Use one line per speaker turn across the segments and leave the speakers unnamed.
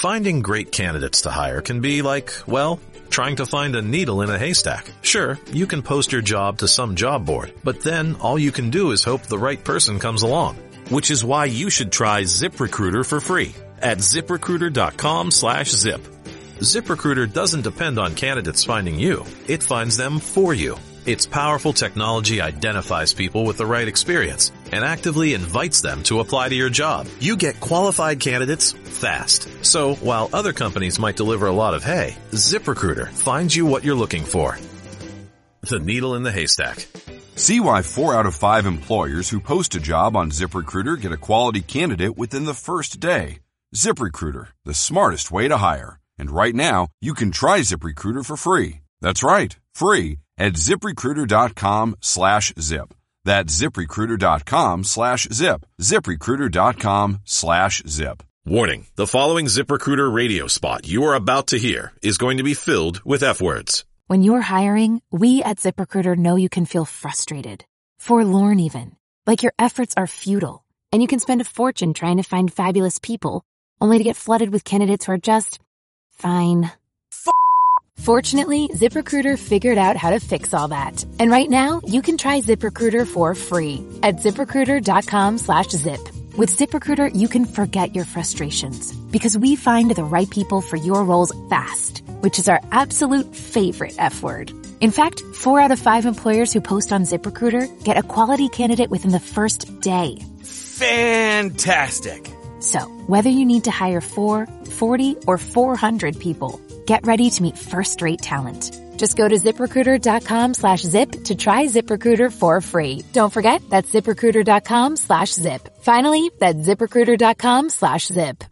Finding great candidates to hire can be like, well, trying to find a needle in a haystack. Sure, you can post your job to some job board, but then all you can do is hope the right person comes along. Which is why you should try ZipRecruiter for free at ZipRecruiter.com/zip. ZipRecruiter doesn't depend on candidates finding you. It finds them for you. Its powerful technology identifies people with the right experience and actively invites them to apply to your job. You get qualified candidates fast. So while other companies might deliver a lot of hay, ZipRecruiter finds you what you're looking for. The needle in the haystack.
See why 4 out of 5 employers who post a job on ZipRecruiter get a quality candidate within the first day. ZipRecruiter, the smartest way to hire. And right now, you can try ZipRecruiter for free. That's right, free at ZipRecruiter.com/zip. That's ZipRecruiter.com/zip. ZipRecruiter.com/zip.
Warning, the following ZipRecruiter radio spot you are about to hear is going to be filled with F-words.
When you're hiring, we at ZipRecruiter know you can feel frustrated, forlorn even, like your efforts are futile, and you can spend a fortune trying to find fabulous people, only to get flooded with candidates who are just fine. Fortunately, ZipRecruiter figured out how to fix all that. And right now, you can try ZipRecruiter for free at ZipRecruiter.com/zip. With ZipRecruiter, you can forget your frustrations because we find the right people for your roles fast, which is our absolute favorite F word. In fact, 4 out of 5 employers who post on ZipRecruiter get a quality candidate within the first day.
Fantastic.
So, whether you need to hire 4, 40, or 400 people, get ready to meet first-rate talent. Just go to ZipRecruiter.com/zip to try ZipRecruiter for free. Don't forget, that's ZipRecruiter.com/zip. Finally, that's ZipRecruiter.com/zip.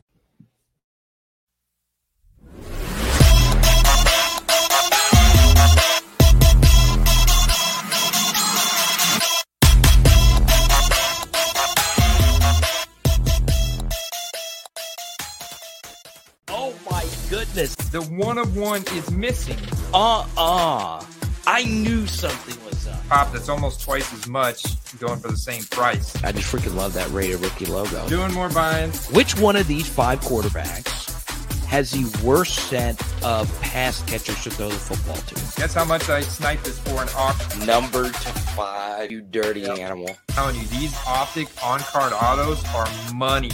Oh my goodness.
The one of one is missing.
I knew something was up.
Pop that's almost twice as much going for the same price.
I just freaking love that rated rookie logo.
Doing more buying.
Which one of these 5 quarterbacks has the worst set of pass catchers to throw the football to?
Guess how much I sniped this for an auction?
Number to 5, you dirty animal.
I'm telling you, these Optic on-card autos are money.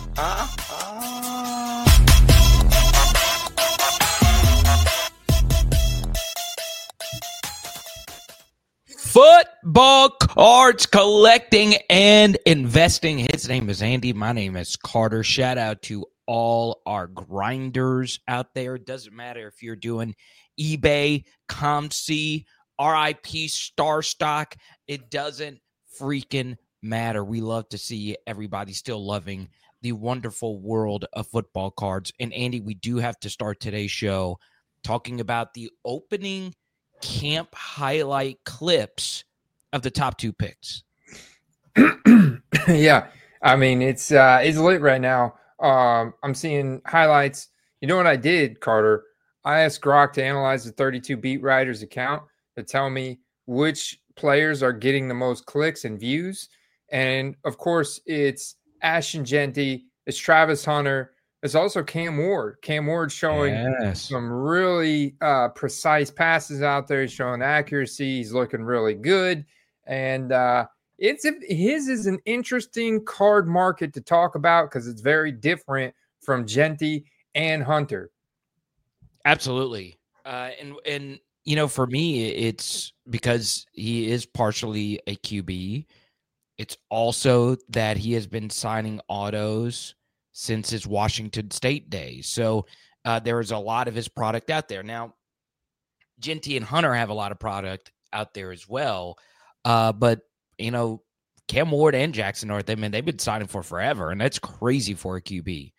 Football cards collecting and investing. His name is Andy. My name is Carter. Shout out to all our grinders out there. It doesn't matter if you're doing eBay, ComC, RIP, Star Stock. It doesn't freaking matter. We love to see everybody still loving the wonderful world of football cards. And Andy, we do have to start today's show talking about the opening camp highlight clips of the top 2 picks.
Yeah, I mean it's lit right now. I'm seeing highlights. You know what I did, Carter? I asked Grok to analyze the 32 Beat Writers account to tell me which players are getting the most clicks and views. And of course, it's Ashton Jeanty, it's Travis Hunter. It's also Cam Ward. Cam Ward showing some really precise passes out there. He's showing accuracy. He's looking really good. And his is an interesting card market to talk about because it's very different from Jeanty and Hunter.
Absolutely. And you know, for me, it's because he is partially a QB. It's also that he has been signing autos since his Washington State days. So there is a lot of his product out there. Now, Jeanty and Hunter have a lot of product out there as well. But, you know, Cam Ward and Jackson North, they've been signing for forever, and that's crazy for a QB.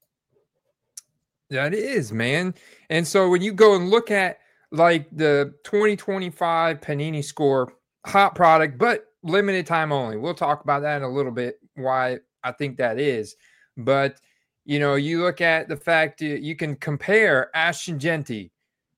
That is, man. And so when you go and look at, like, the 2025 Panini Score hot product, but limited time only. We'll talk about that in a little bit, why I think that is. But, you know, you look at the fact that you can compare Ashton Jeanty,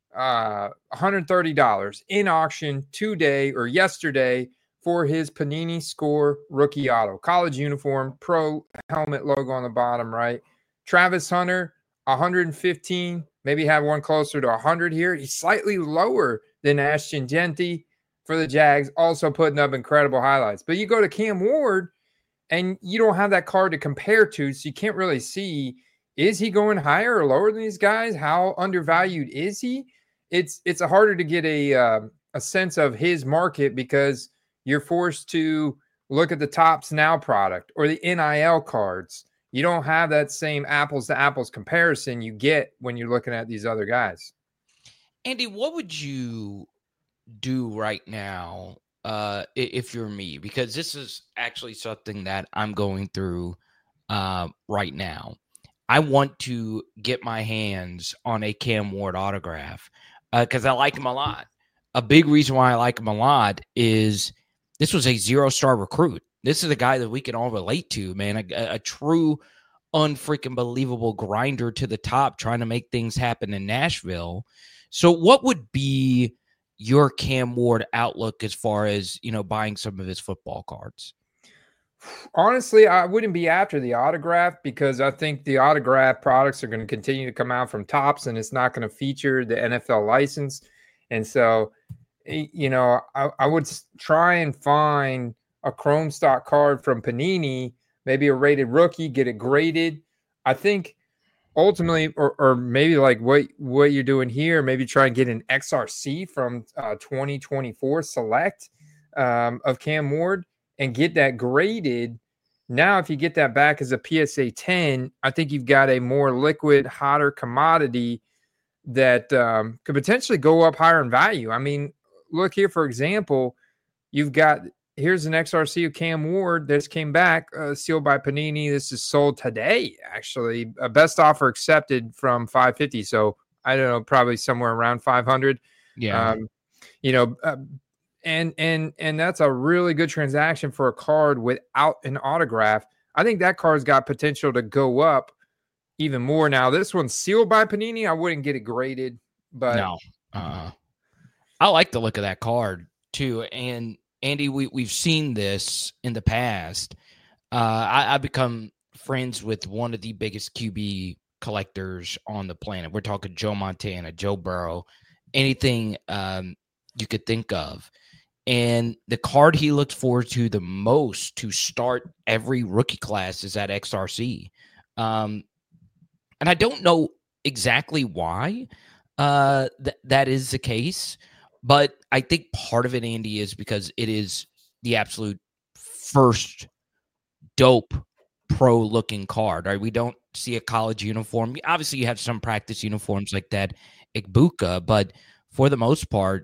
$130 in auction today or yesterday for his Panini Score rookie auto. College uniform, pro helmet logo on the bottom right. Travis Hunter, 115, maybe have one closer to 100 here. He's slightly lower than Ashton Genty for the Jags, also putting up incredible highlights. But you go to Cam Ward, and you don't have that card to compare to, so you can't really see, is he going higher or lower than these guys? How undervalued is he? It's harder to get a sense of his market because you're forced to look at the Topps Now product or the NIL cards. You don't have that same apples to apples comparison you get when you're looking at these other guys.
Andy, what would you do right now if you're me? Because this is actually something that I'm going through right now. I want to get my hands on a Cam Ward autograph because I like him a lot. A big reason why I like him a lot is this was a 0-star recruit. This is a guy that we can all relate to, man. A true, unfreaking believable grinder to the top, trying to make things happen in Nashville. So what would be your Cam Ward outlook as far as, buying some of his football cards?
Honestly, I wouldn't be after the autograph because I think the autograph products are going to continue to come out from Topps and it's not going to feature the NFL license. And so, I would try and find a Chrome stock card from Panini, maybe a rated rookie, get it graded. I think ultimately, or maybe like what you're doing here, maybe try and get an XRC from 2024 Select of Cam Ward and get that graded. Now, if you get that back as a PSA 10, I think you've got a more liquid, hotter commodity that could potentially go up higher in value. I mean, look here, for example, here's an XRC of Cam Ward. This came back, sealed by Panini. This is sold today, actually. Best offer accepted from $550. So I don't know, probably somewhere around $500.
Yeah.
And that's a really good transaction for a card without an autograph. I think that card's got potential to go up even more. Now, this one's sealed by Panini. I wouldn't get it graded, but
no. I like the look of that card too. And Andy, we've seen this in the past. I've become friends with one of the biggest QB collectors on the planet. We're talking Joe Montana, Joe Burrow, anything you could think of. And the card he looks forward to the most to start every rookie class is that XRC. And I don't know exactly why that is the case, but I think part of it, Andy, is because it is the absolute first dope pro-looking card. Right? We don't see a college uniform. Obviously, you have some practice uniforms like that Igbokwe, but for the most part,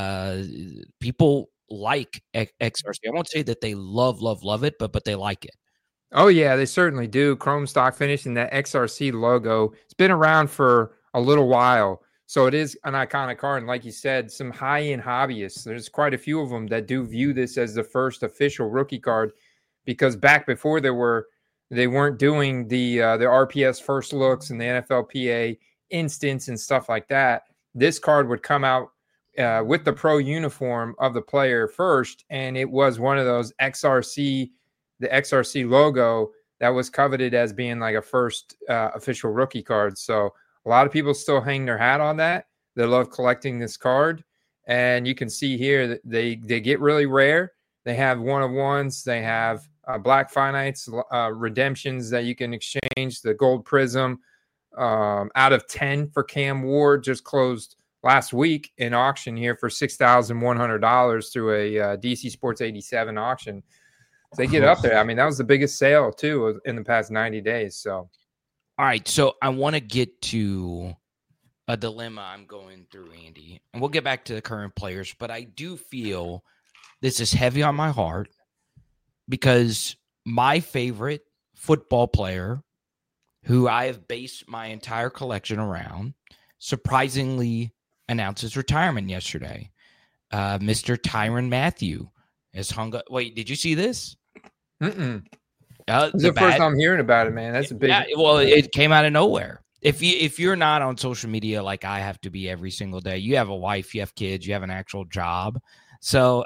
people like XRC. I won't say that they love it, but they like it.
Oh, yeah, they certainly do. Chrome stock finish and that XRC logo. It's been around for a little while. So it is an iconic card. And like you said, some high-end hobbyists, there's quite a few of them that do view this as the first official rookie card because back before they weren't doing the RPS first looks and the NFLPA instance and stuff like that. This card would come out with the pro uniform of the player first, and it was one of those the XRC logo that was coveted as being like a first official rookie card. So a lot of people still hang their hat on that. They love collecting this card, and you can see here that they get really rare. They have one-of-ones. They have black finites, redemptions that you can exchange. The gold prism out of 10 for Cam Ward just closed last week in auction here for $6,100 through a DC Sports 87 auction. So they get up there. I mean, that was the biggest sale too in the past 90 days. So,
all right. So I want to get to a dilemma I'm going through, Andy, and we'll get back to the current players, but I do feel this is heavy on my heart because my favorite football player who I have based my entire collection around surprisingly announced his retirement yesterday. Mr. Tyrann Mathieu has hung up. Wait, did you see this?
It's the first time I'm hearing about it, man. That's a big.
Yeah, well, it came out of nowhere. If you're not on social media like I have to be every single day, you have a wife, you have kids, you have an actual job. So,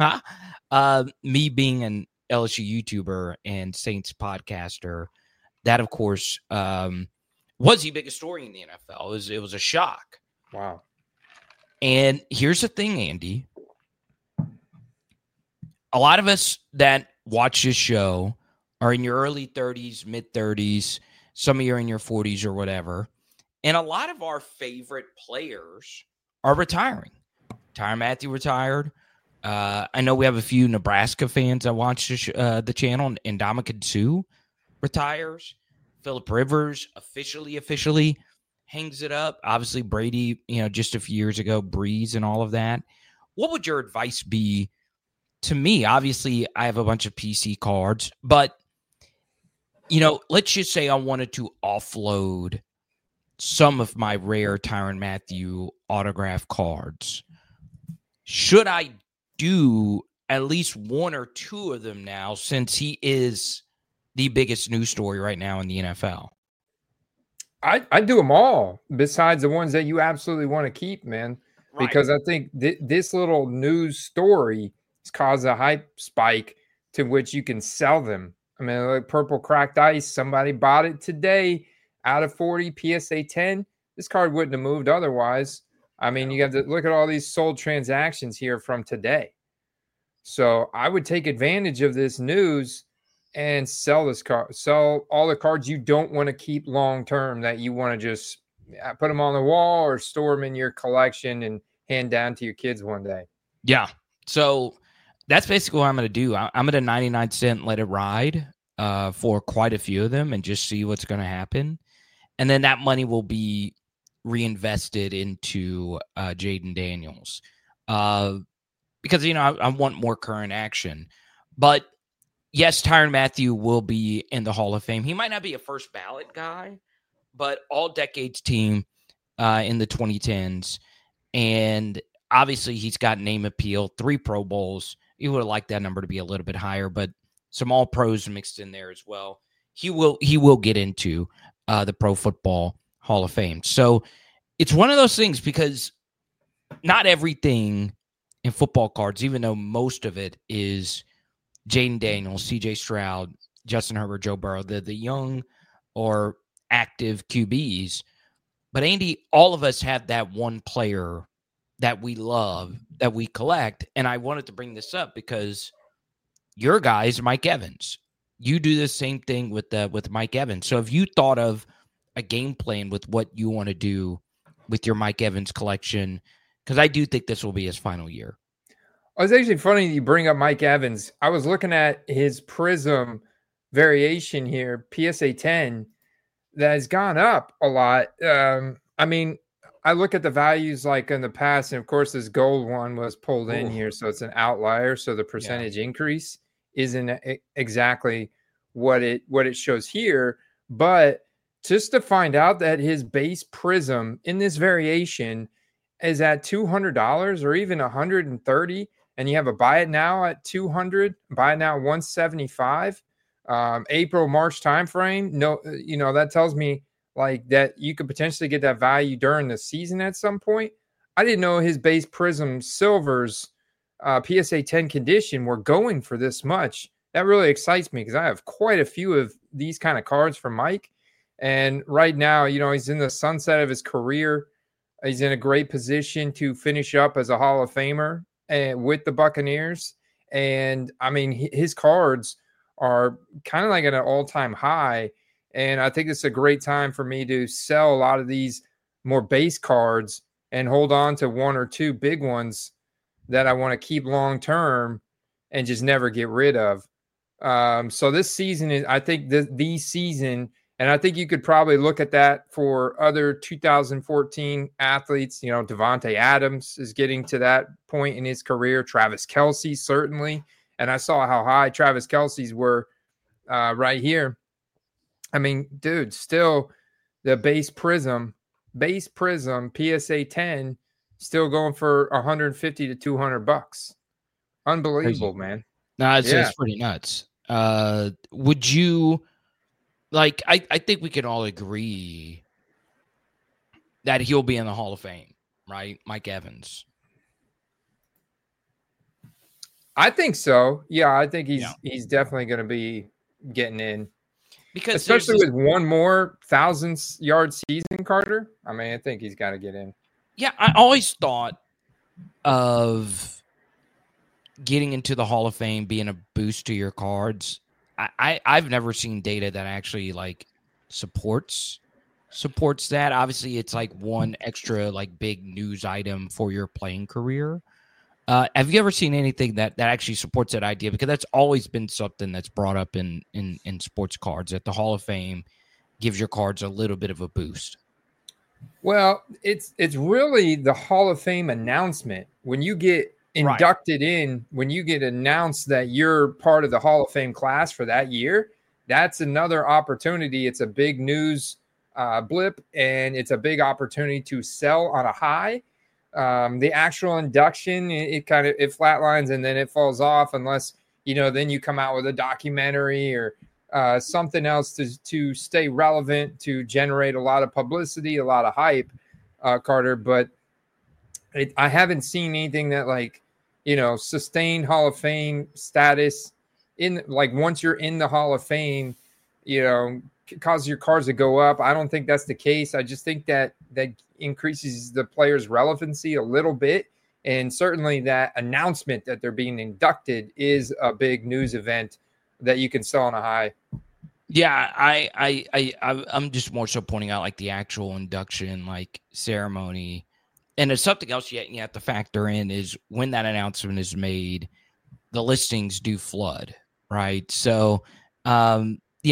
me being an LSU YouTuber and Saints podcaster, that of course was the biggest story in the NFL. It was a shock.
Wow.
And here's the thing, Andy. A lot of us that watch this show are in your early 30s, mid 30s. Some of you are in your 40s or whatever. And a lot of our favorite players are retiring. Tyrann Mathieu retired. I know we have a few Nebraska fans that watch the channel. And Ndamukong Suh retires. Phillip Rivers officially hangs it up. Obviously, Brady, just a few years ago, Breeze and all of that. What would your advice be to me? Obviously, I have a bunch of PC cards, but, let's just say I wanted to offload some of my rare Tyrann Mathieu autograph cards. Should I do at least one or two of them now, since he is the biggest news story right now in the NFL?
I do them all, besides the ones that you absolutely want to keep, man. Right. Because I think this little news story has caused a hype spike to which you can sell them. I mean, like Purple Cracked Ice, somebody bought it today out of 40 PSA 10. This card wouldn't have moved otherwise. I mean, you have to look at all these sold transactions here from today. So I would take advantage of this news and sell this card, sell all the cards you don't want to keep long-term, that you want to just put them on the wall or store them in your collection and hand down to your kids one day.
Yeah. So that's basically what I'm going to do. I'm going to 99 cent let it ride for quite a few of them and just see what's going to happen. And then that money will be reinvested into Jayden Daniels because, I want more current action. But yes, Tyrann Mathieu will be in the Hall of Fame. He might not be a first ballot guy, but all decades team in the 2010s. And obviously he's got name appeal, 3 Pro Bowls. You would have liked that number to be a little bit higher, but some all pros mixed in there as well. He will get into the Pro Football Hall of Fame. So it's one of those things, because not everything in football cards, even though most of it is Jayden Daniels, CJ Stroud, Justin Herbert, Joe Burrow, the young or active QBs. But Andy, all of us have that one player that we love, that we collect. And I wanted to bring this up because your guy is Mike Evans. You do the same thing with Mike Evans. So have you thought of a game plan with what you want to do with your Mike Evans collection? Because I do think this will be his final year.
Oh, it's actually funny that you bring up Mike Evans. I was looking at his Prism variation here, PSA 10, that has gone up a lot. I mean, I look at the values like in the past, and of course this gold one was pulled in here, so it's an outlier. So the percentage increase isn't exactly what it shows here. But just to find out that his base Prism in this variation is at $200 or even $130, and you have a buy it now at $200, buy it now $175, April, March timeframe. No, that tells me like that you could potentially get that value during the season at some point. I didn't know his base Prism Silvers PSA 10 condition were going for this much. That really excites me because I have quite a few of these kind of cards from Mike. And right now, he's in the sunset of his career. He's in a great position to finish up as a Hall of Famer with the Buccaneers. And I mean, his cards are kind of like at an all-time high. And I think it's a great time for me to sell a lot of these more base cards and hold on to one or two big ones that I want to keep long-term and just never get rid of. So this season is, I think, the season, and I think you could probably look at that for other 2014 athletes. Devontae Adams is getting to that point in his career. Travis Kelce, certainly. And I saw how high Travis Kelce's were right here. I mean, dude, still the base Prism PSA 10 still going for $150 to $200. Unbelievable,
crazy,
man.
No, it's pretty nuts. Would you like? I think we can all agree that he'll be in the Hall of Fame, right? Mike Evans.
I think so. Yeah, I think he's definitely going to be getting in.
Because
especially with one more 1,000-yard season, Carter. I mean, I think he's got to get in.
Yeah, I always thought of getting into the Hall of Fame being a boost to your cards. I've never seen data that actually like supports that. Obviously, it's like one extra like big news item for your playing career. Have you ever seen anything that actually supports that idea? Because that's always been something that's brought up in sports cards, that the Hall of Fame gives your cards a little bit of a boost.
Well, it's really the Hall of Fame announcement. When you get inducted in, when you get announced that you're part of the Hall of Fame class for that year, that's another opportunity. It's a big news blip, and it's a big opportunity to sell on a high. The actual induction, it flatlines and then it falls off unless, then you come out with a documentary or something else to stay relevant, to generate a lot of publicity, a lot of hype, Carter. But I haven't seen anything that sustained Hall of Fame status in once you're in the Hall of Fame, cause your cards to go up. I don't think that's the case. I just think that increases the player's relevancy a little bit. And certainly that announcement that they're being inducted is a big news event that you can sell on a high.
Yeah, I'm just more so pointing out like the actual induction ceremony. And there's something else you have to factor in is when that announcement is made, the listings do flood, right? So, I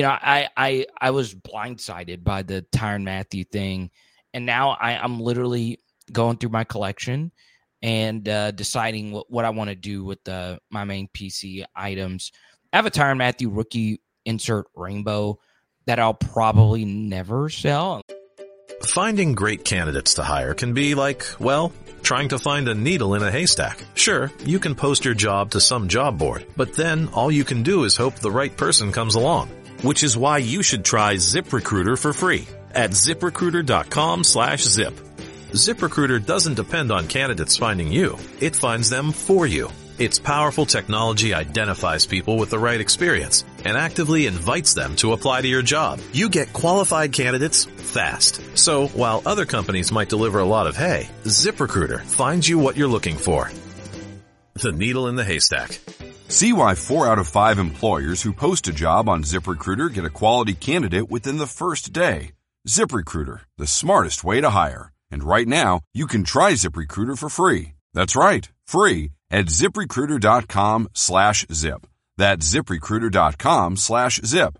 was blindsided by the Tyrann Mathieu thing, and now I'm literally going through my collection and deciding what I want to do with my main PC items. I have a Tyrann Mathieu rookie insert rainbow that I'll probably never sell.
Finding great candidates to hire can be like, well, trying to find a needle in a haystack. Sure, you can post your job to some job board, but then all you can do is hope the right person comes along. Which is why you should try ZipRecruiter for free at ZipRecruiter.com/zip. ZipRecruiter doesn't depend on candidates finding you. It finds them for you. Its powerful technology identifies people with the right experience and actively invites them to apply to your job. You get qualified candidates fast. So while other companies might deliver a lot of hay, ZipRecruiter finds you what you're looking for. The needle in the haystack.
See why 4 out of 5 employers who post a job on ZipRecruiter get a quality candidate within the first day. ZipRecruiter, the smartest way to hire. And right now, you can try ZipRecruiter for free. That's right, free at ZipRecruiter.com/zip. That's ZipRecruiter.com/zip.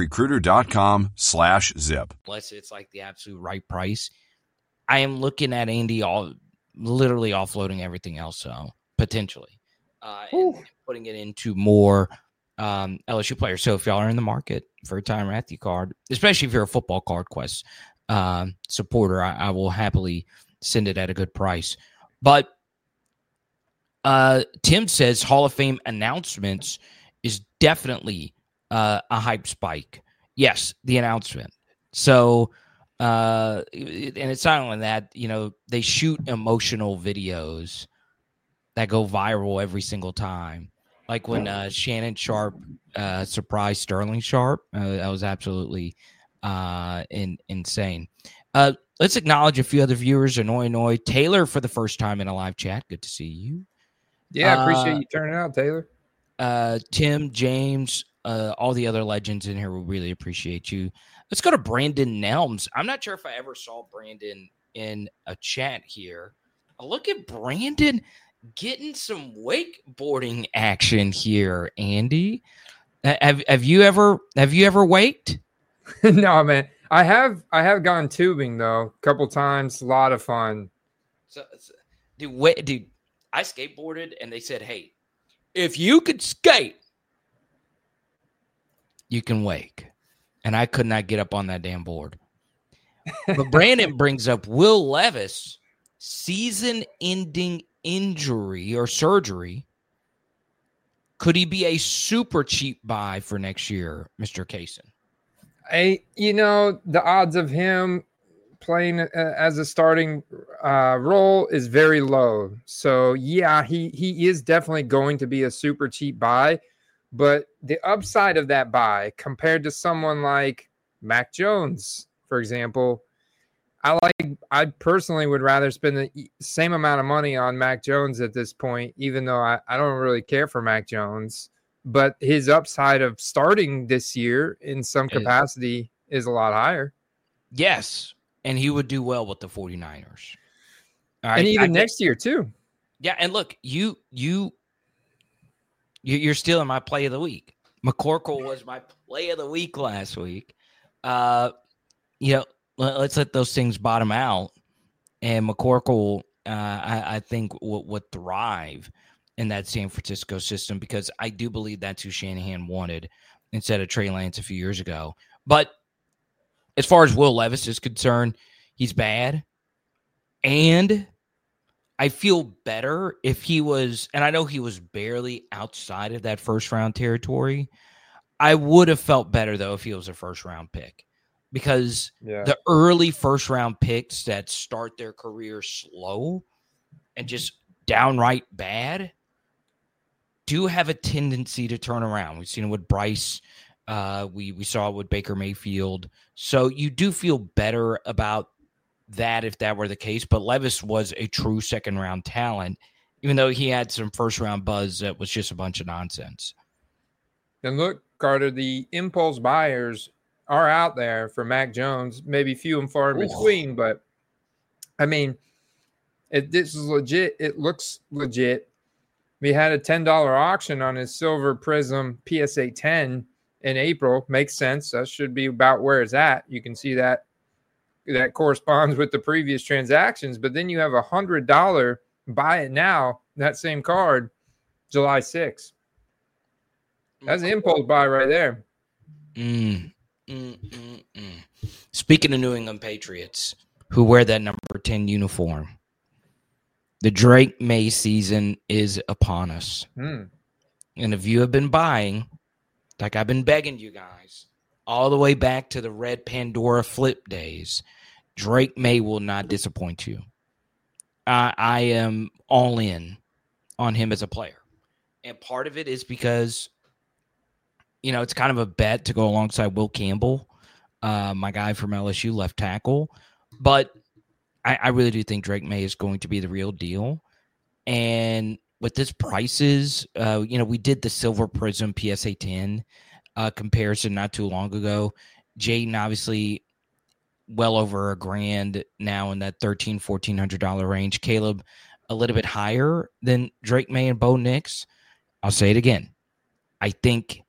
ZipRecruiter.com/zip.
Unless it's like the absolute right price. I am looking at Andy literally offloading everything else, so potentially. And putting it into more LSU players. So if y'all are in the market for a Tyrann Mathieu card, especially if you're a Football Card Quest supporter, I will happily send it at a good price. But Tim says Hall of Fame announcements is definitely a hype spike. Yes, the announcement. So, and it's not only that, they shoot emotional videos that go viral every single time. Like when Shannon Sharp surprised Sterling Sharp. That was absolutely insane. Let's acknowledge a few other viewers. Annoy Taylor for the first time in a live chat. Good to see you.
Yeah, I appreciate you turning out, Taylor.
Tim, James, all the other legends in here will really appreciate you. Let's go to Brandon Nelms. I'm not sure if I ever saw Brandon in a chat here. Look at Brandon getting some wakeboarding action here, Andy. Have you ever waked?
No, man. I have gone tubing though a couple times. A lot of fun.
So dude, I skateboarded and they said, "Hey, if you could skate, you can wake." And I could not get up on that damn board. But Brandon brings up Will Levis season-ending injury or surgery. Could he be a super cheap buy for next year, Mr. Kaysen?
The odds of him playing as a starting role is very low. So, yeah, he is definitely going to be a super cheap buy. But the upside of that buy compared to someone like Mac Jones, for example, I personally would rather spend the same amount of money on Mac Jones at this point, even though I don't really care for Mac Jones. But his upside of starting this year in some capacity is a lot higher.
Yes, and he would do well with the 49ers.
And even next year, too.
Yeah, and look, you're still in my play of the week. McCorkle was my play of the week last week. Let's let those things bottom out. And McCorkle, I think, would thrive in that San Francisco system because I do believe that's who Shanahan wanted instead of Trey Lance a few years ago. But as far as Will Levis is concerned, he's bad. And I feel better if he was, and I know he was barely outside of that first-round territory. I would have felt better, though, if he was a first-round pick. Because the early first-round picks that start their career slow and just downright bad do have a tendency to turn around. We've seen it with Bryce. We saw it with Baker Mayfield. So you do feel better about that if that were the case. But Levis was a true second-round talent, even though he had some first-round buzz that was just a bunch of nonsense.
And look, Carter, the impulse buyers are out there for Mac Jones, maybe few and far in between, but I mean, this is legit. It looks legit. We had a $10 auction on his Silver Prism PSA 10 in April. Makes sense. That should be about where it's at. You can see that corresponds with the previous transactions, but then you have $100 buy it now, that same card, July 6th. That's an impulse buy right there.
Speaking of New England Patriots, who wear that number 10 uniform, the Drake May season is upon us. And if you have been buying, like I've been begging you guys, all the way back to the red Pandora flip days, Drake May will not disappoint you. I am all in on him as a player. And part of it is because, it's kind of a bet to go alongside Will Campbell, my guy from LSU, left tackle. But I really do think Drake May is going to be the real deal. And with this prices, we did the Silver Prism PSA 10 comparison not too long ago. Jaden, obviously, well over $1,000 now in that $1,400 range. Caleb, a little bit higher than Drake May and Bo Nix. I'll say it again. I think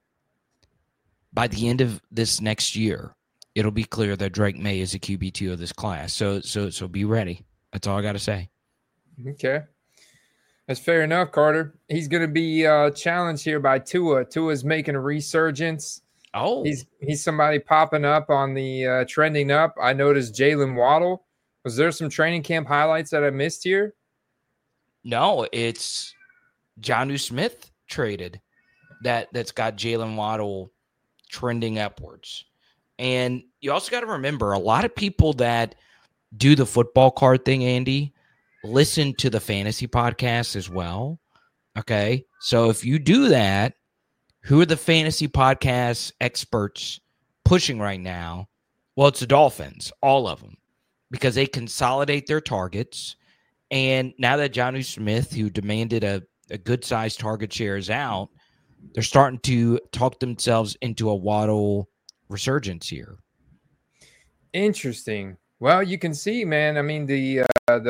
by the end of this next year, it'll be clear that Drake May is a QB2 of this class. So be ready. That's all I got to say.
Okay. That's fair enough, Carter. He's going to be challenged here by Tua. Tua's making a resurgence.
Oh.
He's somebody popping up on the trending up. I noticed Jalen Waddle. Was there some training camp highlights that I missed here?
No, it's Jonnu Smith traded that's got Jalen Waddle trending upwards. And you also got to remember, a lot of people that do the football card thing, Andy, listen to the fantasy podcast as well. Okay. So if you do that, who are the fantasy podcast experts pushing right now? Well, it's the Dolphins, all of them, because they consolidate their targets. And now that Jonnu Smith, who demanded a good-sized target share, is out, they're starting to talk themselves into a Waddle resurgence here.
Interesting. Well, you can see, man. I mean, the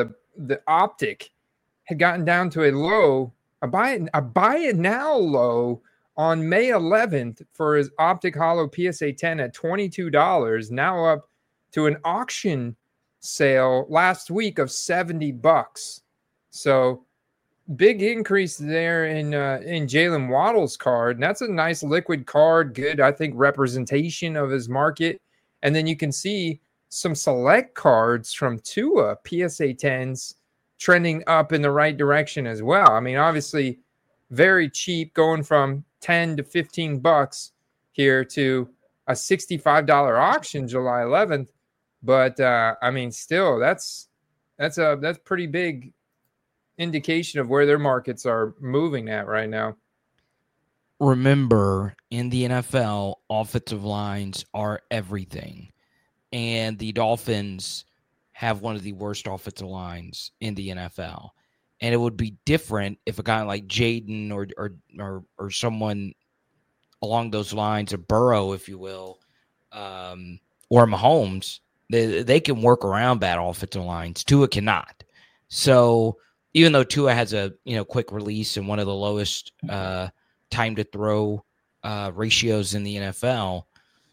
optic had gotten down to a low, a buy it now low on May 11th for his Optic Hollow PSA 10 at $22. Now up to an auction sale last week of $70. So big increase there in Jalen Waddle's card. And that's a nice liquid card. Good, I think, representation of his market. And then you can see some select cards from Tua, PSA 10s, trending up in the right direction as well. I mean, obviously, very cheap, going from $10 to $15 here to a $65 auction July 11th. But I mean, still, that's pretty big indication of where their markets are moving at right now.
remember, in the NFL, offensive lines are everything. And the Dolphins have one of the worst offensive lines in the NFL. And it would be different if a guy like Jaden or someone along those lines, or Burrow, if you will, or Mahomes, they can work around bad offensive lines. Tua cannot. So even though Tua has a quick release and one of the lowest time to throw ratios in the NFL,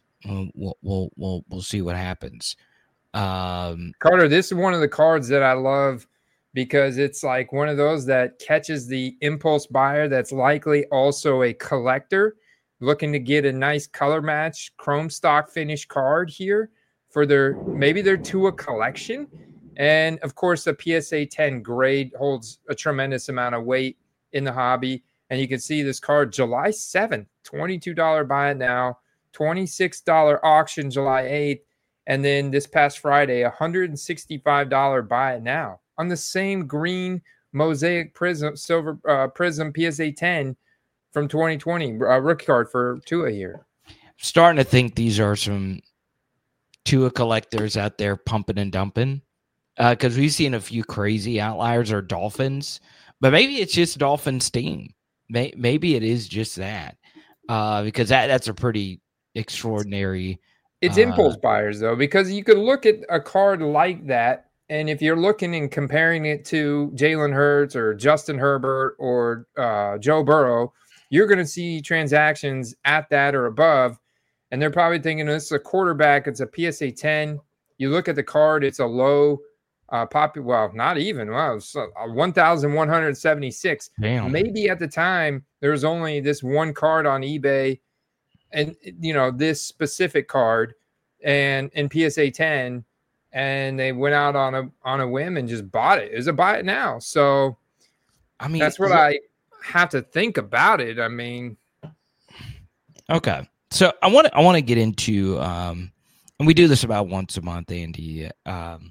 we'll see what happens.
Carter, this is one of the cards that I love because it's like one of those that catches the impulse buyer that's likely also a collector looking to get a nice color match chrome stock finish card here for their Tua collection. And of course, the PSA 10 grade holds a tremendous amount of weight in the hobby. And you can see this card July 7th, $22 buy it now, $26 auction July 8th. And then this past Friday, $165 buy it now on the same green mosaic prism, silver prism PSA 10 from 2020, rookie card for Tua here.
Starting to think these are some Tua collectors out there pumping and dumping, because we've seen a few crazy outliers or Dolphins, but maybe it's just Dolphins team. Maybe it is just that, because that's a pretty extraordinary.
It's impulse buyers, though, because you could look at a card like that, and if you're looking and comparing it to Jalen Hurts or Justin Herbert or Joe Burrow, you're going to see transactions at that or above, and they're probably thinking this is a quarterback. It's a PSA 10. You look at the card, it's a low not even. Wow, it's 1,176.
Damn.
Maybe at the time there was only this one card on eBay, and this specific card and PSA 10, and they went out on a whim and just bought it. It was a buy it now. So I mean, that's what I have to think about it. I mean,
okay. So I want to get into and we do this about once a month, Andy, a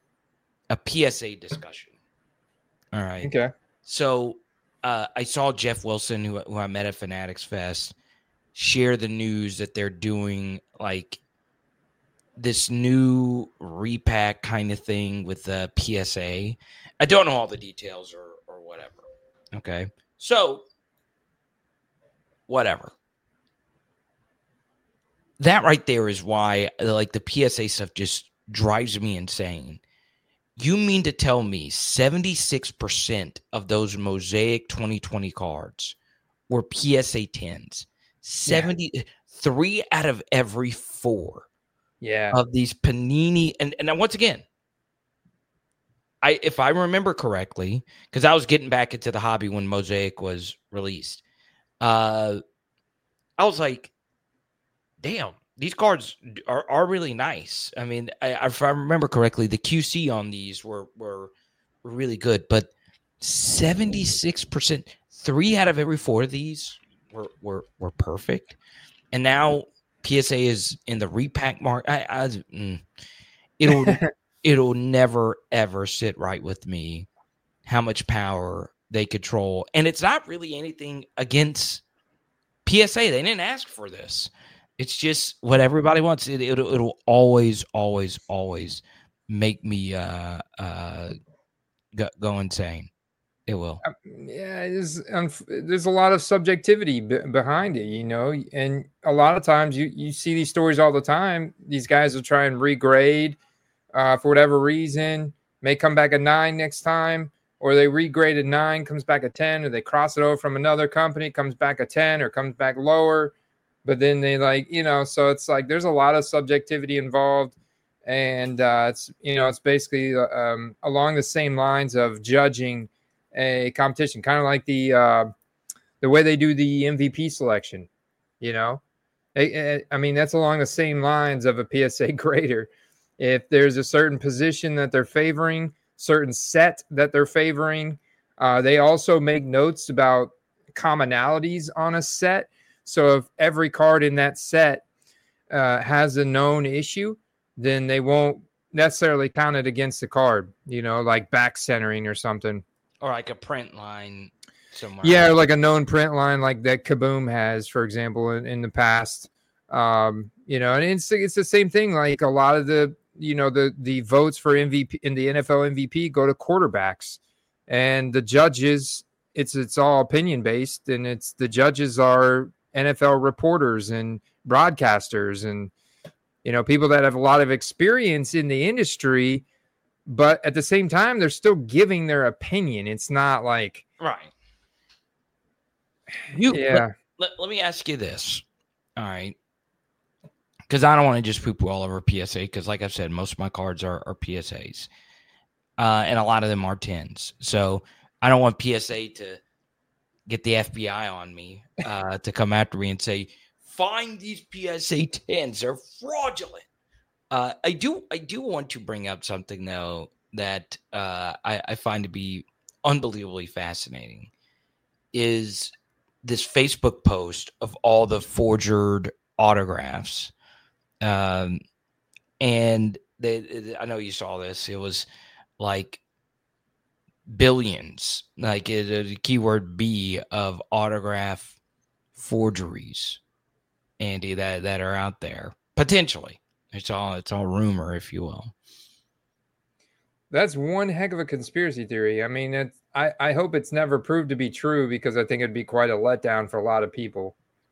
PSA discussion. All right.
Okay.
So I saw Jeff Wilson, who I met at Fanatics Fest, share the news that they're doing like this new repack kind of thing with the PSA. I don't know all the details or whatever. Okay. So whatever. That right there is why like the PSA stuff just drives me insane. You mean to tell me 76% of those Mosaic 2020 cards were PSA 10s? 3 out of every 4 of these Panini. And once again, if I remember correctly, because I was getting back into the hobby when Mosaic was released, I was like, damn, these cards are really nice. I mean, if I remember correctly, the QC on these were really good, but 76%, 3 out of every 4 of these were perfect. And now PSA is in the repack market. It'll never ever sit right with me how much power they control. And it's not really anything against PSA. They didn't ask for this. It's just what everybody wants. It'll always, always, always make me go insane. It will.
Yeah, there's a lot of subjectivity behind it, and a lot of times you see these stories all the time. These guys will try and regrade for whatever reason, may come back a 9 next time, or they regrade a 9, comes back a 10, or they cross it over from another company, comes back a 10, or comes back lower. But then they so it's like there's a lot of subjectivity involved, and it's basically along the same lines of judging a competition, kind of like the way they do the MVP selection. I mean, that's along the same lines of a PSA grader. If there's a certain position that they're favoring, certain set that they're favoring, they also make notes about commonalities on a set. So if every card in that set has a known issue, then they won't necessarily count it against the card, like back centering or something.
Or like a print line. somewhere.
Yeah, like a known print line like that Kaboom has, for example, in the past. And it's the same thing. Like a lot of the votes for MVP in the NFL MVP go to quarterbacks, and the judges. It's all opinion based, and the judges are NFL reporters and broadcasters, and people that have a lot of experience in the industry. But at the same time, they're still giving their opinion. It's not like
right. Let me ask you this. All right. Because I don't want to just poo-poo all over PSA, because like I said, most of my cards are PSAs. And a lot of them are 10s. So I don't want PSA to get the FBI on me to come after me and say, find these PSA 10s. They're fraudulent. I do want to bring up something, though, that I find to be unbelievably fascinating, is this Facebook post of all the forged autographs. And I know you saw this. It was like billions, like the keyword B of autograph forgeries, Andy, that are out there potentially. It's all rumor, if you will.
That's one heck of a conspiracy theory. I mean, I hope it's never proved to be true, because I think it'd be quite a letdown for a lot of people.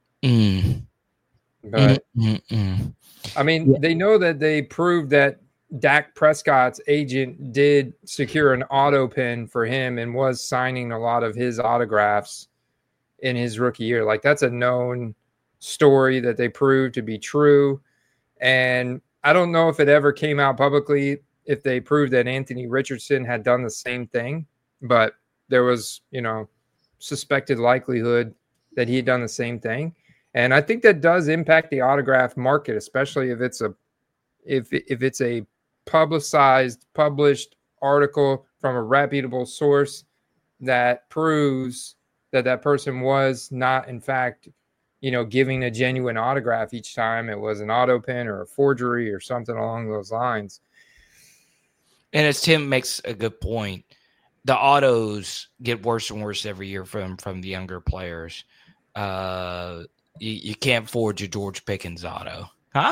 But I mean, They know that they proved that Dak Prescott's agent did secure an auto pen for him and was signing a lot of his autographs in his rookie year. Like, that's a known story that they proved to be true. And I don't know if it ever came out publicly if they proved that Anthony Richardson had done the same thing, but there was, suspected likelihood that he had done the same thing. And I think that does impact the autograph market, especially if it's a published article from a reputable source that proves that person was not, in fact, giving a genuine autograph each time. It was an auto pen or a forgery or something along those lines.
And as Tim makes a good point, the autos get worse and worse every year from the younger players. You can't forge a George Pickens auto.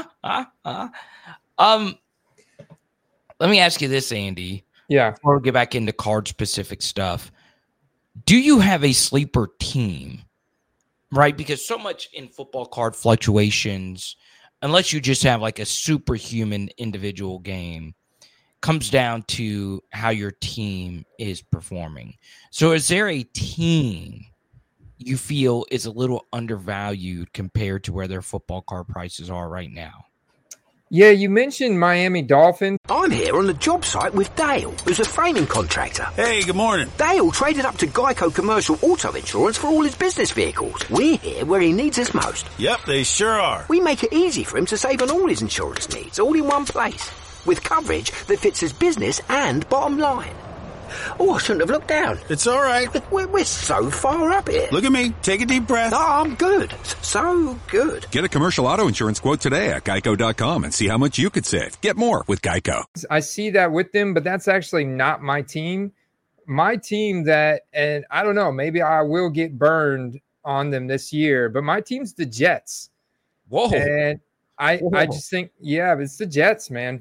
Let me ask you this, Andy.
Yeah.
Before we get back into card-specific stuff, do you have a sleeper team? Right? Because so much in football card fluctuations, unless you just have like a superhuman individual game, comes down to how your team is performing. So is there a team you feel is a little undervalued compared to where their football card prices are right now?
Yeah, you mentioned Miami Dolphins.
I'm here on the job site with Dale, who's a framing contractor.
Hey, good morning.
Dale traded up to Geico Commercial Auto Insurance for all his business vehicles. We're here where he needs us most.
Yep, they sure are.
We make it easy for him to save on all his insurance needs, all in one place, with coverage that fits his business and bottom line. Oh, I shouldn't have looked down.
It's all right.
We're so far up here.
Look at me. Take a deep breath.
Oh, I'm good. So good.
Get a commercial auto insurance quote today at geico.com and see how much you could save. Get more with Geico.
I see that with them, but that's actually not my team. My team and I don't know, maybe I will get burned on them this year, but my team's the Jets.
Whoa.
And I just think, it's the Jets, man.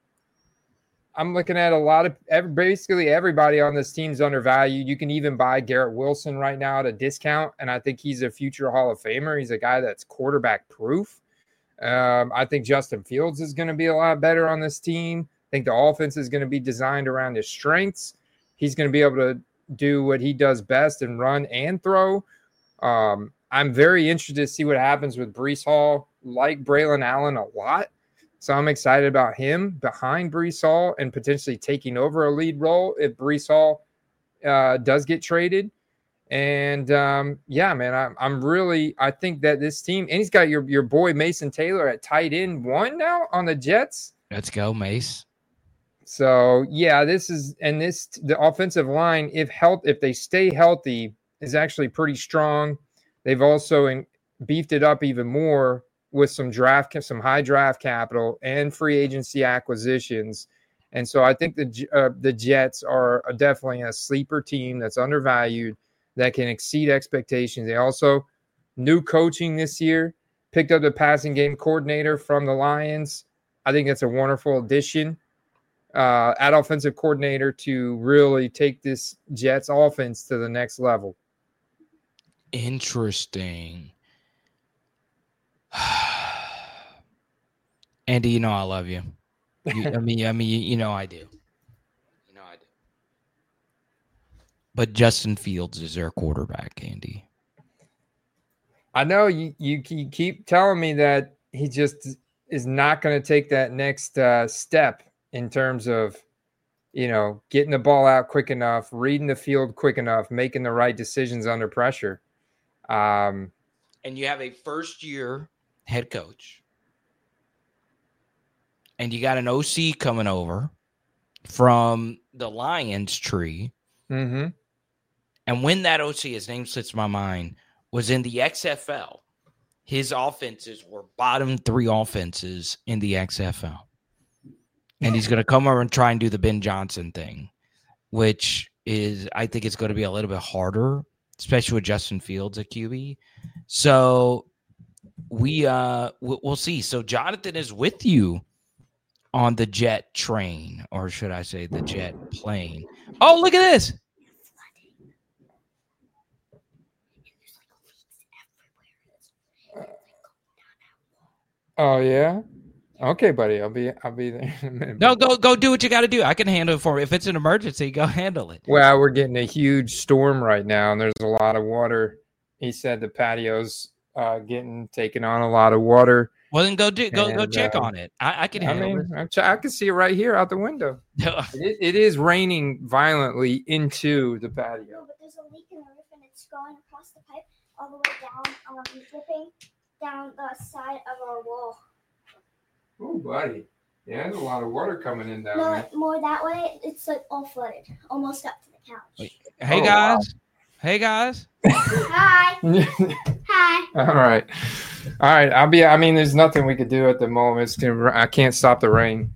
I'm looking at a lot of basically everybody on this team's undervalued. You can even buy Garrett Wilson right now at a discount, and I think he's a future Hall of Famer. He's a guy that's quarterback proof. I think Justin Fields is going to be a lot better on this team. I think the offense is going to be designed around his strengths. He's going to be able to do what he does best and run and throw. I'm very interested to see what happens with Breece Hall. Like Braylon Allen a lot. So I'm excited about him behind Breece Hall and potentially taking over a lead role if Breece Hall does get traded. And man, I think that this team, and he's got your boy Mason Taylor at tight end 1 now on the Jets.
Let's go, Mace.
So the offensive line, if they stay healthy, is actually pretty strong. They've also beefed it up even more with some high draft capital and free agency acquisitions. And so I think the Jets are definitely a sleeper team that's undervalued. that can exceed expectations. They also, new coaching this year, picked up the passing game coordinator from the Lions. I think that's a wonderful addition at offensive coordinator to really take this Jets offense to the next level.
Interesting. Andy, you know I love you. I mean, you know I do. You know I do. But Justin Fields is their quarterback, Andy.
I know you keep telling me that he just is not going to take that next step in terms of, getting the ball out quick enough, reading the field quick enough, making the right decisions under pressure.
And you have a first-year head coach. And you got an OC coming over from the Lions tree.
Mm-hmm.
And when that OC, his name slips my mind, was in the XFL, his offenses were bottom 3 offenses in the XFL. And he's going to come over and try and do the Ben Johnson thing, which is, I think it's going to be a little bit harder, especially with Justin Fields at QB. So we'll see. So Jonathan is with you on the jet train, or should I say the jet plane. Oh, look at this.
Oh yeah. Okay, buddy. I'll be there in a minute.
No, go do what you got to do. I can handle it for you. If it's an emergency, go handle it.
Well, we're getting a huge storm right now, and there's a lot of water. He said the patio's taking on a lot of water.
Well, then go check on it. I can handle it.
I can see it right here out the window. It is raining violently into the patio.
No, but there's a leak in the roof, and it's going across the pipe all the way down, dripping down the side of our wall.
Oh, buddy. Yeah, there's a lot of water coming in down there.
More that way, it's like all flooded, almost up to the couch.
Hey, guys.
Wow.
Hey, guys.
Hi. Hi.
All right. There's nothing we could do at the moment. I can't stop the rain.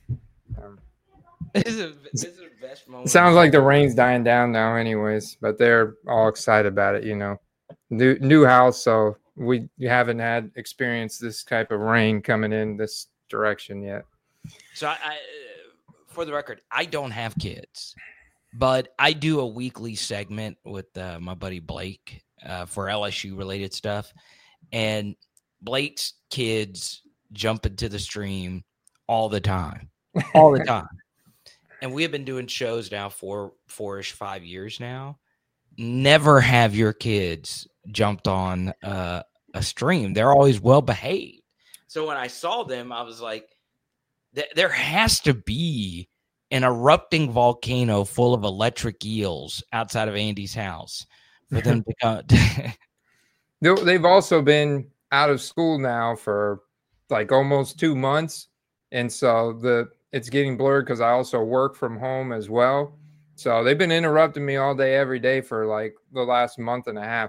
This is the best moment.
It sounds like the rain's dying down now anyways, but they're all excited about it, New house, so we haven't had experienced this type of rain coming in this direction yet.
So I for the record, I don't have kids, but I do a weekly segment with my buddy Blake for LSU related stuff. And Blake's kids jump into the stream all the time. And we have been doing shows now for 5 years now. Never have your kids jumped on a stream. They're always well behaved. So when I saw them, I was like, there has to be an erupting volcano full of electric eels outside of Andy's house for them to come.
They've also been out of school now for like almost 2 months. And so it's getting blurred because I also work from home as well. So they've been interrupting me all day, every day for like the last month and a half.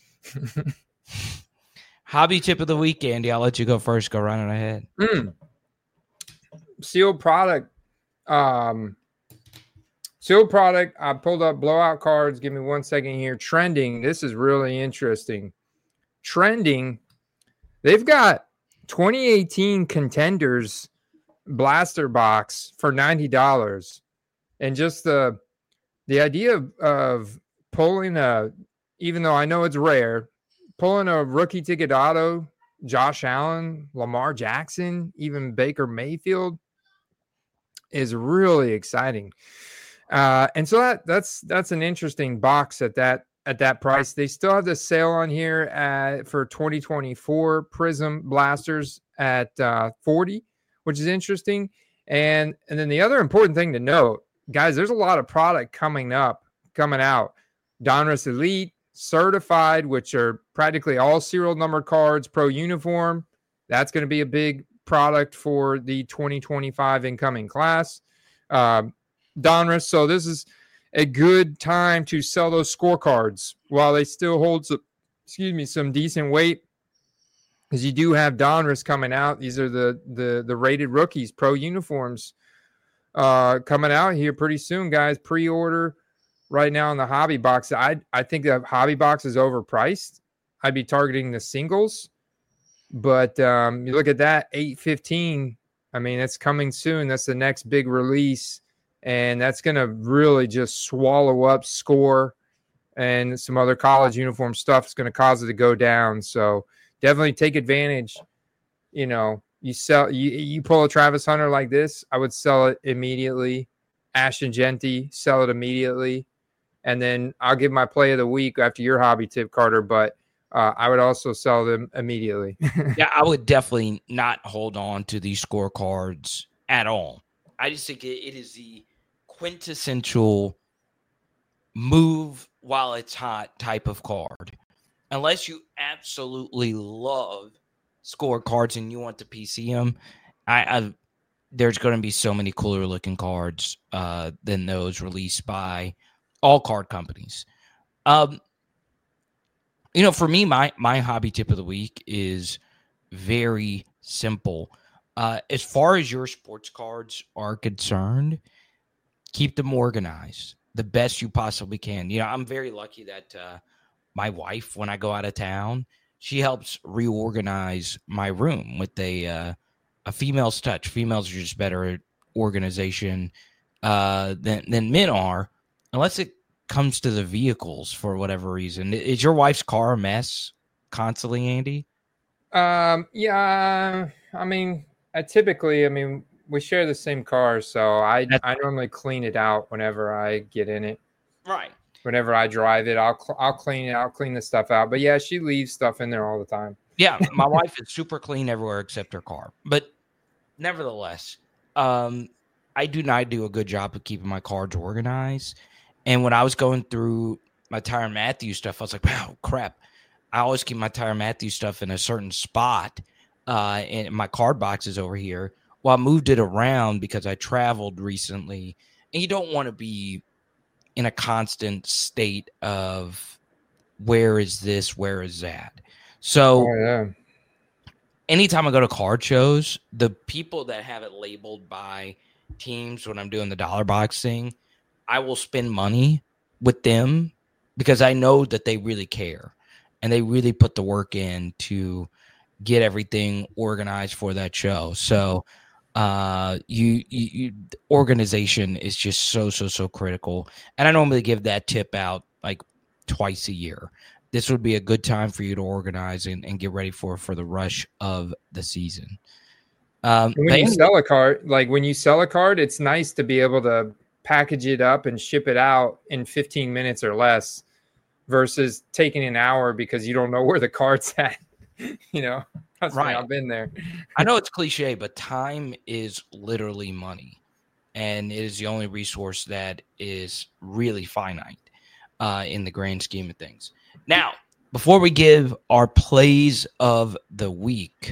Hobby tip of the week, Andy. I'll let you go first. Go running ahead.
Sealed product. Sealed product. I pulled up blowout cards. Give me 1 second here. Trending. This is really interesting. Trending. They've got 2018 Contenders blaster box for $90. And just the idea of pulling even though I know it's rare, pulling a rookie ticket auto, Josh Allen, Lamar Jackson, even Baker Mayfield is really exciting. And so that's an interesting box at that price. They still have the sale on here for 2024 Prism blasters at $40, which is interesting. And then the other important thing to note, guys, there's a lot of product coming out. Donruss Elite, Certified, which are practically all serial numbered cards, Pro Uniform. That's going to be a big product for the 2025 incoming class. Donruss. So this is a good time to sell those scorecards while they still hold some decent weight, because you do have Donruss coming out. These are the rated rookies, Pro Uniforms coming out here pretty soon, guys. Pre-order right now in the hobby box. I think the hobby box is overpriced. I'd be targeting the singles, but you look at that 815. I mean, it's coming soon. That's the next big release, and that's going to really just swallow up Score and some other college uniform stuff. Is going to cause it to go down. So definitely take advantage. You know, you pull a Travis Hunter like this, I would sell it immediately. Ashton Genty, sell it immediately. And then I'll give my play of the week after your hobby tip, Carter, but I would also sell them immediately.
Yeah, I would definitely not hold on to these scorecards at all. I just think it is the quintessential move while it's hot type of card. Unless you absolutely love scorecards and you want to PC them, there's going to be so many cooler looking cards than those released by all card companies. You know, for me, my hobby tip of the week is very simple. As far as your sports cards are concerned, keep them organized the best you possibly can. You know, I'm very lucky that my wife, when I go out of town, she helps reorganize my room with a female's touch. Females are just better at organization than men are, unless it comes to the vehicles for whatever reason. Is your wife's car a mess constantly, Andy?
Yeah. I mean, we share the same car, so I normally clean it out whenever I get in it.
Right.
Whenever I drive it, I'll clean it. I'll clean the stuff out. But yeah, she leaves stuff in there all the time.
Yeah, my wife is super clean everywhere except her car. But nevertheless, I do not do a good job of keeping my cards organized. And when I was going through my Tyrann Matthew stuff, I was like, wow, crap. I always keep my Tyrann Matthew stuff in a certain spot. And my card box is over here. Well, I moved it around because I traveled recently. And you don't want to be in a constant state of where is this, where is that. So anytime I go to card shows, the people that have it labeled by teams when I'm doing the dollar box thing, I will spend money with them because I know that they really care and they really put the work in to get everything organized for that show. So organization is just so critical. And I normally give that tip out like twice a year. This would be a good time for you to organize and get ready for the rush of the season.
When you sell a card, it's nice to be able to package it up and ship it out in 15 minutes or less versus taking an hour because you don't know where the card's at. You know, trust me, I've been there.
I know it's cliche, but time is literally money. And it is the only resource that is really finite in the grand scheme of things. Now, before we give our plays of the week,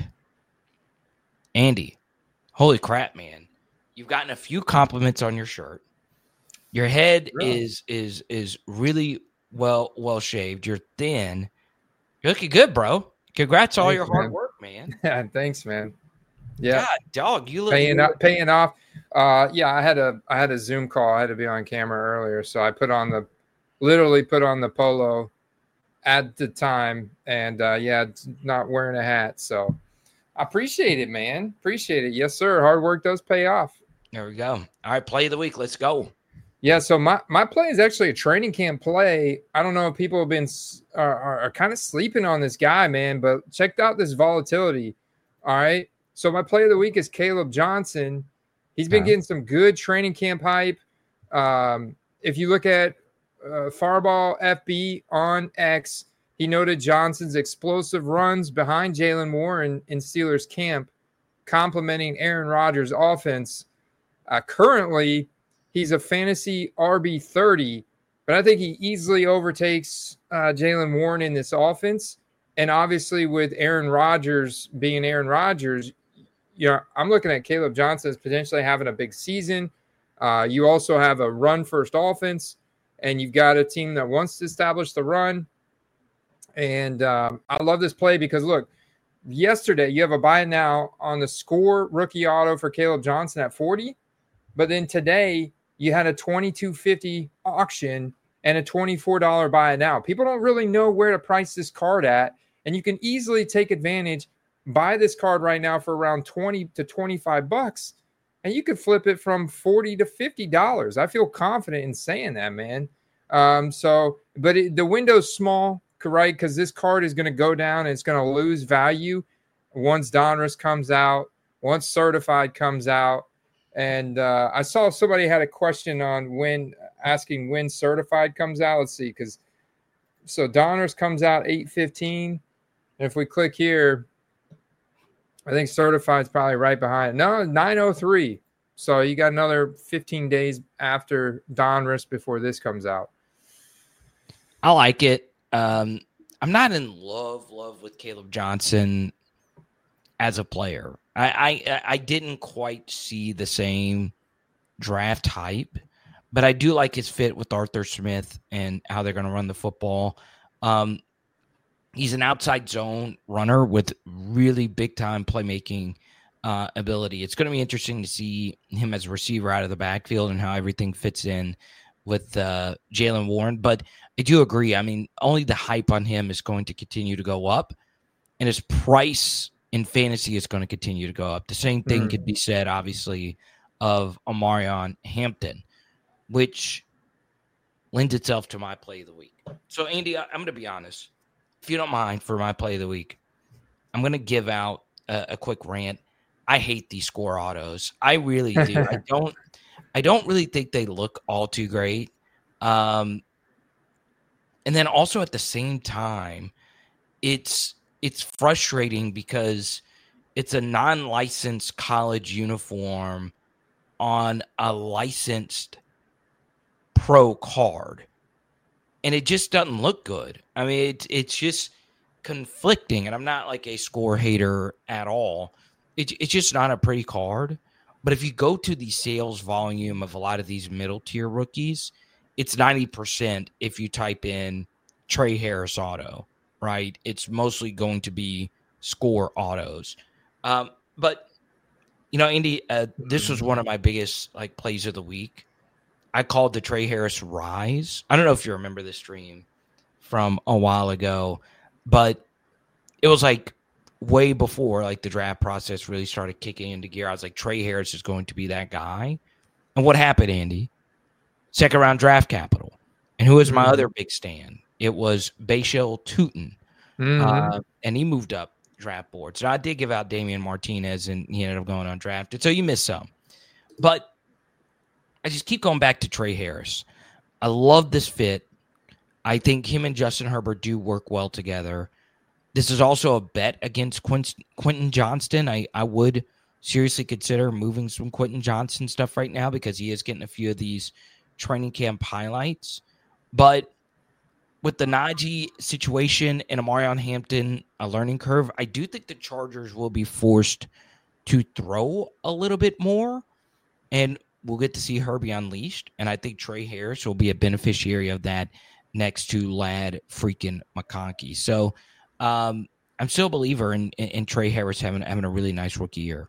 Andy, holy crap, man. You've gotten a few compliments on your shirt. Your head is really well shaved. You're thin. You're looking good, bro. Congrats on all your hard work, man.
Yeah, thanks, man. Yeah,
God, dog, you look
paying off. Yeah, I had a Zoom call. I had to be on camera earlier, so I literally put on the polo at the time, and not wearing a hat. So I appreciate it, man. Appreciate it. Yes, sir. Hard work does pay off.
There we go. All right, play of the week. Let's go.
Yeah, so my play is actually a training camp play. I don't know if people have been are kind of sleeping on this guy, man, but check out this volatility. All right. So my play of the week is Caleb Johnson. He's been getting some good training camp hype. If you look at Farball FB on X, he noted Johnson's explosive runs behind Jalen Warren in Steelers camp, complementing Aaron Rodgers' offense. Currently, he's a fantasy RB 30, but I think he easily overtakes Jalen Warren in this offense. And obviously, with Aaron Rodgers being Aaron Rodgers, I'm looking at Caleb Johnson as potentially having a big season. You also have a run-first offense, and you've got a team that wants to establish the run. And I love this play because, look, yesterday you have a buy now on the Score rookie auto for Caleb Johnson at 40, but then today you had a 22.50 auction and a $24 buy it now. People don't really know where to price this card at, and you can easily take advantage, buy this card right now for around 20 to 25 bucks, and you could flip it from $40 to $50. I feel confident in saying that, man. The window's small, right? Because this card is going to go down and it's going to lose value once Donruss comes out, once Certified comes out. And I saw somebody had a question on asking when Certified comes out. Let's see, so Donruss comes out 8/15. And if we click here, I think Certified's probably right behind. No, 9/03. So you got another 15 days after Donruss before this comes out.
I like it. I'm not in love with Caleb Johnson as a player. I didn't quite see the same draft hype, but I do like his fit with Arthur Smith and how they're going to run the football. He's an outside zone runner with really big-time playmaking ability. It's going to be interesting to see him as a receiver out of the backfield and how everything fits in with Jaylen Warren. But I do agree. I mean, only the hype on him is going to continue to go up, and his price in fantasy is going to continue to go up. The same thing could be said, obviously, of Omarion Hampton, which lends itself to my play of the week. So, Andy, I'm going to be honest. If you don't mind, for my play of the week, I'm going to give out a quick rant. I hate these score autos. I really do. I don't really think they look all too great. And then also at the same time, it's frustrating because it's a non-licensed college uniform on a licensed pro card. And it just doesn't look good. I mean, it's just conflicting. And I'm not like a score hater at all. It's just not a pretty card. But if you go to the sales volume of a lot of these middle tier rookies, it's 90% if you type in Trey Harris auto, right? It's mostly going to be score autos. But, you know, Andy, this was one of my biggest plays of the week. I called the Trey Harris rise. I don't know if you remember this stream from a while ago, but it was way before the draft process really started kicking into gear. I was like, Trey Harris is going to be that guy. And what happened, Andy? Second round draft capital. And who was my other big stand? It was Bashal Tutin. And he moved up draft boards. So I did give out Damian Martinez, and he ended up going undrafted. So you missed some. But I just keep going back to Trey Harris. I love this fit. I think him and Justin Herbert do work well together. This is also a bet against Quentin Johnston. I would seriously consider moving some Quentin Johnston stuff right now because he is getting a few of these training camp highlights. But with the Najee situation and Omarion Hampton, a learning curve, I do think the Chargers will be forced to throw a little bit more. And we'll get to see Herbie unleashed. And I think Trey Harris will be a beneficiary of that next to Lad freaking McConkey. So I'm still a believer in Trey Harris having a really nice rookie year.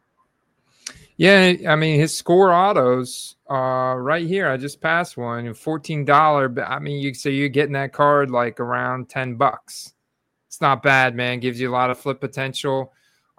Yeah, I mean, his score autos right here, I just passed one, $14. But I mean, you're getting that card around $10. It's not bad, man. Gives you a lot of flip potential.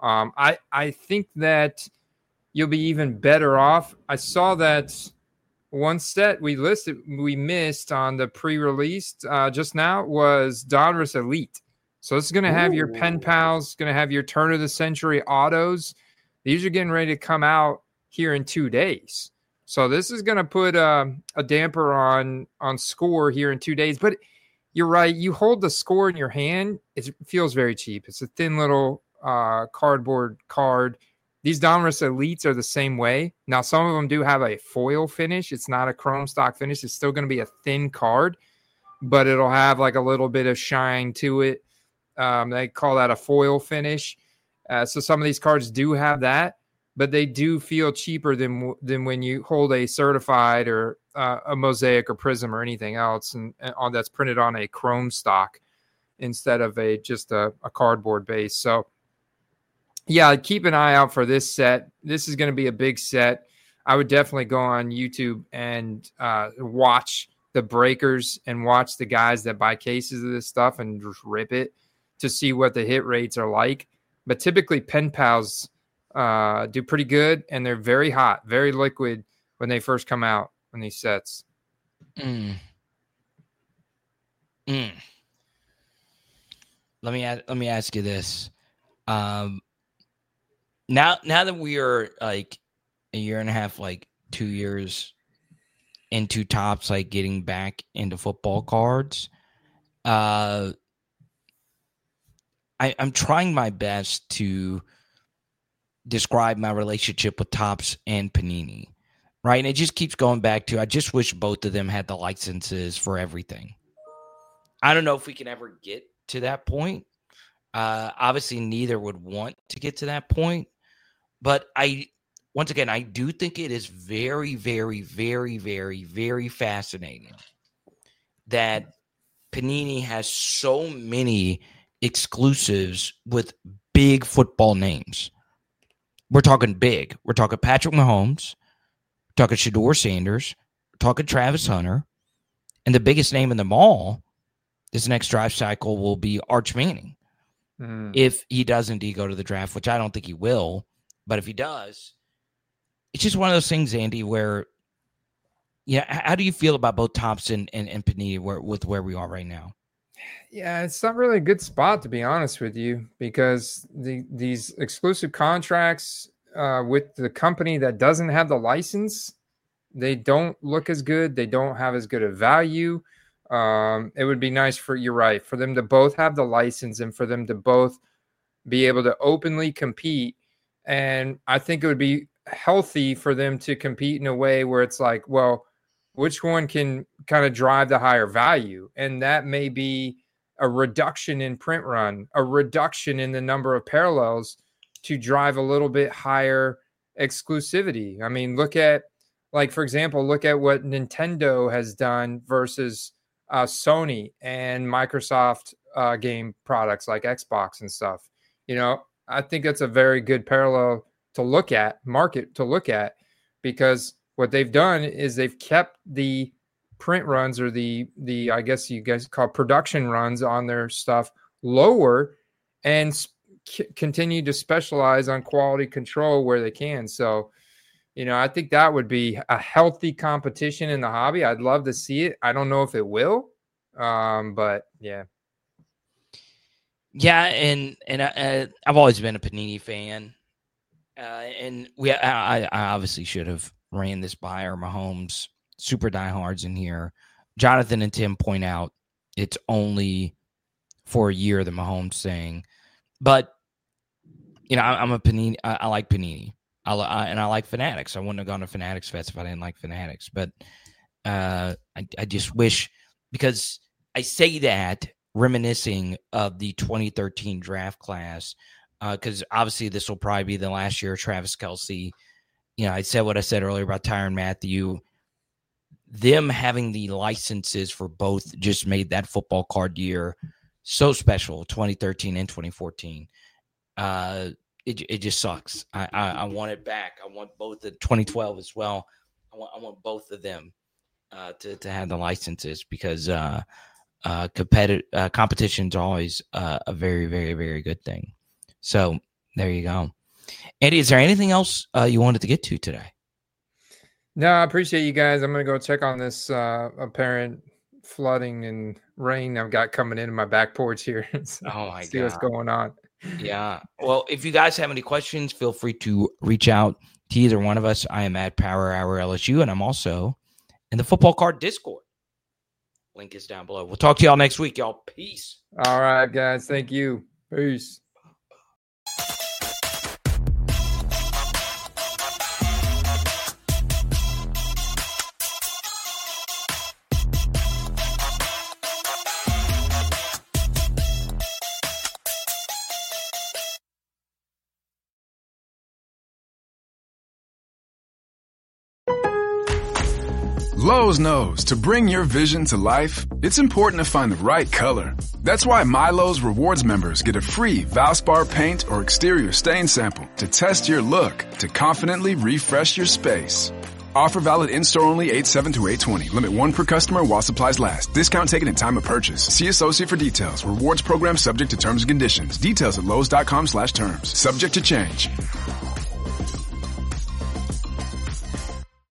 I think that you'll be even better off. I saw that one set we missed on the pre-released just now was Donruss Elite. So this is going to have your pen pals, going to have your turn of the century autos. These are getting ready to come out here in 2 days. So this is going to put a damper on score here in 2 days. But you're right. You hold the score in your hand. It feels very cheap. It's a thin little cardboard card. These Donruss Elites are the same way. Now, some of them do have a foil finish. It's not a chrome stock finish. It's still going to be a thin card, but it'll have a little bit of shine to it. They call that a foil finish. So some of these cards do have that, but they do feel cheaper than when you hold a certified or a mosaic or prism or anything else, and that's printed on a chrome stock instead of just a cardboard base. So yeah, keep an eye out for this set. This is going to be a big set. I would definitely go on YouTube and watch the breakers and watch the guys that buy cases of this stuff and just rip it to see what the hit rates are like. But typically pen pals do pretty good, and they're very hot, very liquid when they first come out on these sets.
Let me ask you this. Now that we are like a year and a half, like 2 years into Topps, like getting back into football cards, I'm trying my best to describe my relationship with Topps and Panini, right? And it just keeps going back to, I just wish both of them had the licenses for everything. I don't know if we can ever get to that point. Obviously, neither would want to get to that point. But once again, I do think it is very, very, very, very, very fascinating that Panini has so many exclusives with big football names. We're talking big. We're talking Patrick Mahomes. We're talking Shedeur Sanders. We're talking Travis Hunter. And the biggest name in them all this next draft cycle will be Arch Manning. If he does indeed go to the draft, which I don't think he will. But if he does, it's just one of those things, Andy, where, how do you feel about both Topps and Panini with where we are right now?
Yeah, it's not really a good spot, to be honest with you, because these exclusive contracts with the company that doesn't have the license, they don't look as good. They don't have as good a value. It would be nice you're right, for them to both have the license and for them to both be able to openly compete. And I think it would be healthy for them to compete in a way where it's like, well, which one can kind of drive the higher value? And that may be a reduction in print run, a reduction in the number of parallels to drive a little bit higher exclusivity. I mean, look at, like, for example, look at what Nintendo has done versus Sony and Microsoft game products like Xbox and stuff. I think that's a very good parallel to look at, because what they've done is they've kept the print runs, or the I guess you guys call production runs on their stuff, lower, and continue to specialize on quality control where they can. So, I think that would be a healthy competition in the hobby. I'd love to see it. I don't know if it will, but yeah.
Yeah, and I've always been a Panini fan, and I obviously should have ran this by our Mahomes super diehards in here. Jonathan and Tim point out it's only for a year, the Mahomes thing, but I'm a Panini. I like Panini. And I like Fanatics. I wouldn't have gone to Fanatics Fest if I didn't like Fanatics, but I just wish, because I say that reminiscing of the 2013 draft class, because obviously this will probably be the last year of Travis Kelce. I said what I said earlier about Tyrann Mathieu. Them having the licenses for both just made that football card year so special, 2013 and 2014. It just sucks. I want it back. I want both the 2012 as well. I want both of them to have the licenses, because competition is always a very, very, very good thing. So there you go. Andy, is there anything else you wanted to get to today?
No, I appreciate you guys. I'm going to go check on this apparent flooding and rain I've got coming into my back porch here. So
oh my
see
God.
What's going on.
Yeah. Well, if you guys have any questions, feel free to reach out to either one of us. I am at Power Hour LSU, and I'm also in the Football Card Discord. Link is down below. We'll talk to y'all next week, y'all. Peace.
All right, guys. Thank you. Peace.
Lowe's knows to bring your vision to life, it's important to find the right color. That's why MyLowe's Rewards members get a free Valspar paint or exterior stain sample to test your look to confidently refresh your space. Offer valid in-store only 8/7 to 8/20. Limit 1 per customer while supplies last. Discount taken at time of purchase. See associate for details. Rewards program subject to terms and conditions. Details at Lowe's.com/terms. Subject to change.